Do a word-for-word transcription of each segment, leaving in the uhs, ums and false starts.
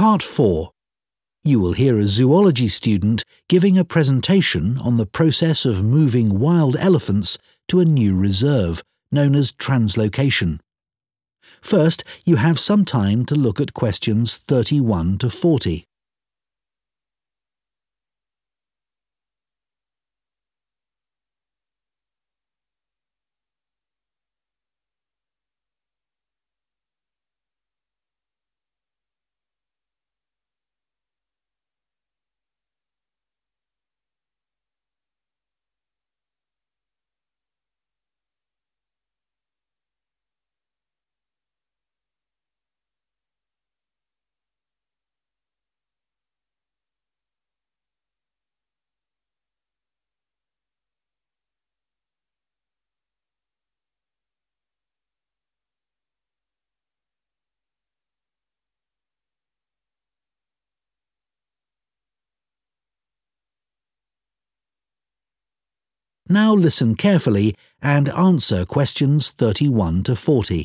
Part four. You will hear a zoology student giving a presentation on the process of moving wild elephants to a new reserve, known as translocation. First, you have some time to look at questions thirty-one to forty. Now listen carefully and answer questions thirty-one to forty.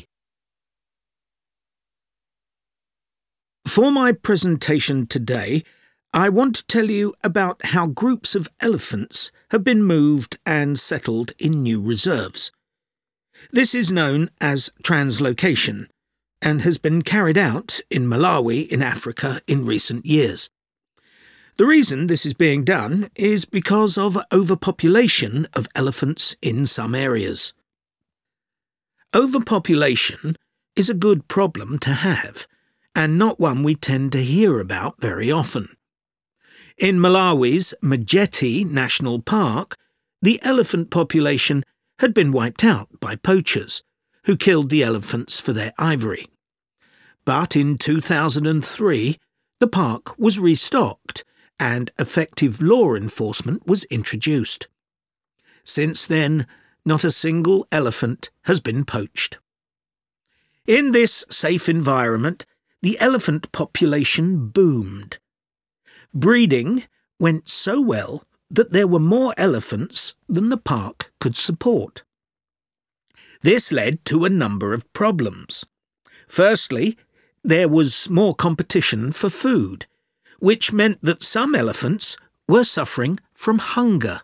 For my presentation today, I want to tell you about how groups of elephants have been moved and settled in new reserves. This is known as translocation and has been carried out in Malawi in Africa in recent years. The reason this is being done is because of overpopulation of elephants in some areas. Overpopulation is a good problem to have, and not one we tend to hear about very often. In Malawi's Majete National Park, the elephant population had been wiped out by poachers, who killed the elephants for their ivory. But in two thousand three, the park was restocked, and effective law enforcement was introduced. Since then, not a single elephant has been poached. In this safe environment, the elephant population boomed. Breeding went so well that there were more elephants than the park could support. This led to a number of problems. Firstly, there was more competition for food, which meant that some elephants were suffering from hunger.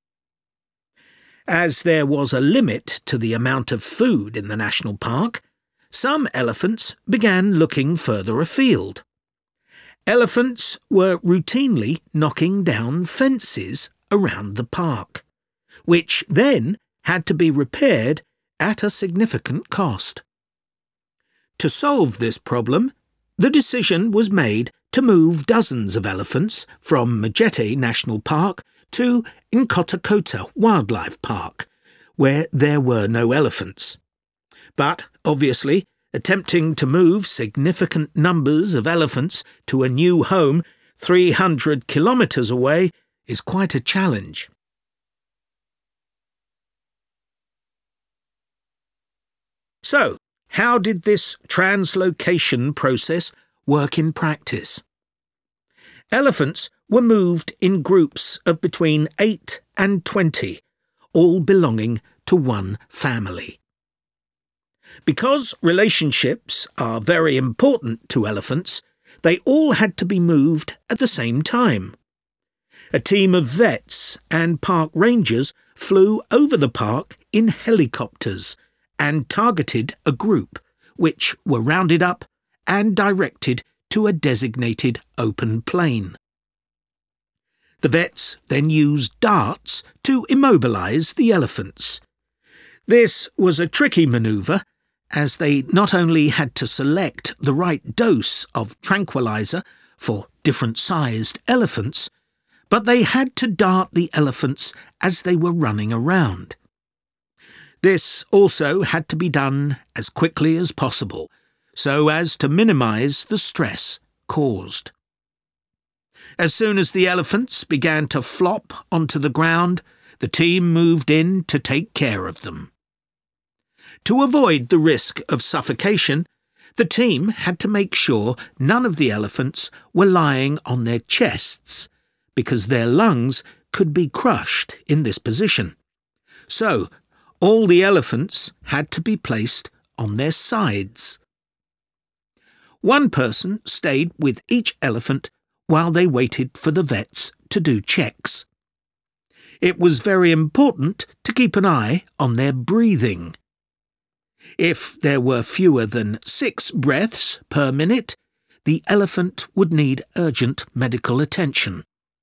As there was a limit to the amount of food in the national park, some elephants began looking further afield. Elephants were routinely knocking down fences around the park, which then had to be repaired at a significant cost. To solve this problem, the decision was made to move dozens of elephants from Majete National Park to Nkotakota Wildlife Park, where there were no elephants. But, obviously, attempting to move significant numbers of elephants to a new home three hundred kilometres away is quite a challenge. So, how did this translocation process work in practice? Elephants were moved in groups of between eight and twenty, all belonging to one family. Because relationships are very important to elephants, they all had to be moved at the same time. A team of vets and park rangers flew over the park in helicopters and targeted a group, which were rounded up and directed to a designated open plain. The vets then used darts to immobilize the elephants. This was a tricky maneuver, as they not only had to select the right dose of tranquilizer for different-sized elephants, but they had to dart the elephants as they were running around. This also had to be done as quickly as possible, so as to minimize the stress caused. As soon as the elephants began to flop onto the ground, the team moved in to take care of them. To avoid the risk of suffocation, the team had to make sure none of the elephants were lying on their chests, because their lungs could be crushed in this position. So, all the elephants had to be placed on their sides. One person stayed with each elephant while they waited for the vets to do checks. It was very important to keep an eye on their breathing. If there were fewer than six breaths per minute, the elephant would need urgent medical attention.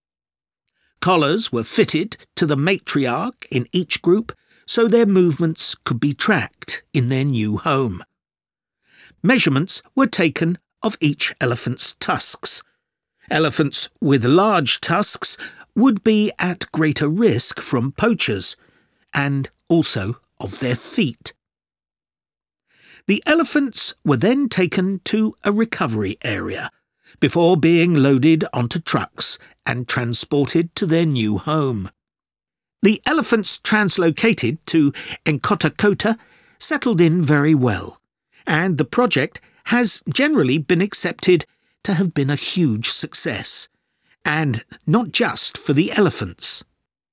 Collars were fitted to the matriarch in each group so their movements could be tracked in their new home. Measurements were taken of each elephant's tusks. Elephants with large tusks would be at greater risk from poachers, and also of their feet. The elephants were then taken to a recovery area before being loaded onto trucks and transported to their new home. The elephants translocated to Nkhotakota settled in very well, and the project has generally been accepted to have been a huge success, and not just for the elephants.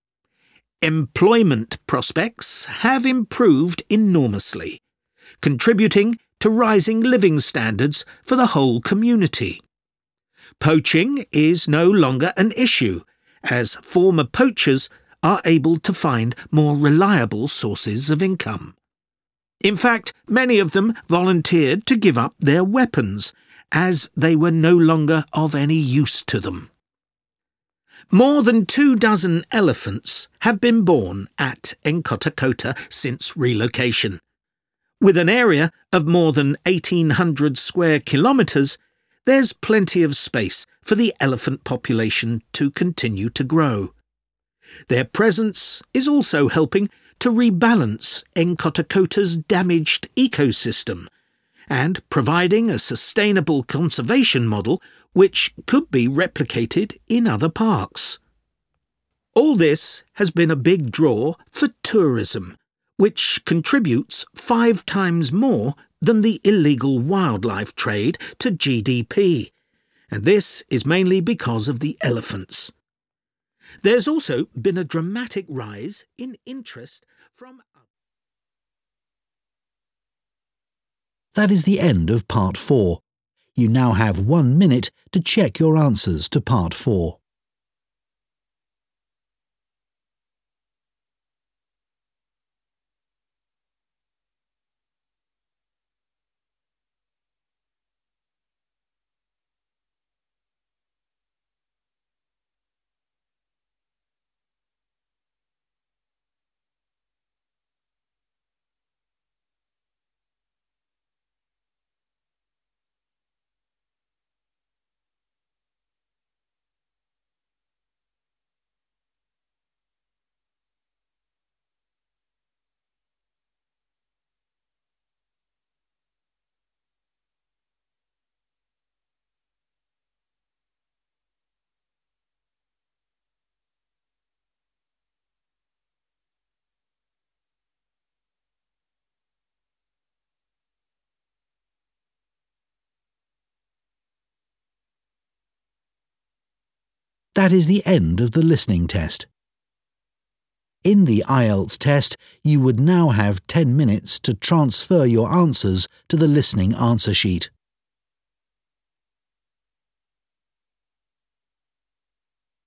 Employment prospects have improved enormously, contributing to rising living standards for the whole community. Poaching is no longer an issue, as former poachers are able to find more reliable sources of income. In fact, many of them volunteered to give up their weapons, as they were no longer of any use to them. More than two dozen elephants have been born at Nkhotakota since relocation. With an area of more than eighteen hundred square kilometres, there's plenty of space for the elephant population to continue to grow. Their presence is also helping to rebalance Nkhotakota's damaged ecosystem and providing a sustainable conservation model which could be replicated in other parks. All this has been a big draw for tourism, which contributes five times more than the illegal wildlife trade to G D P, and this is mainly because of the elephants. There's also been a dramatic rise in interest from... That is the end of part four. You now have one minute to check your answers to part four. That is the end of the listening test. In the I E L T S test, you would now have ten minutes to transfer your answers to the listening answer sheet.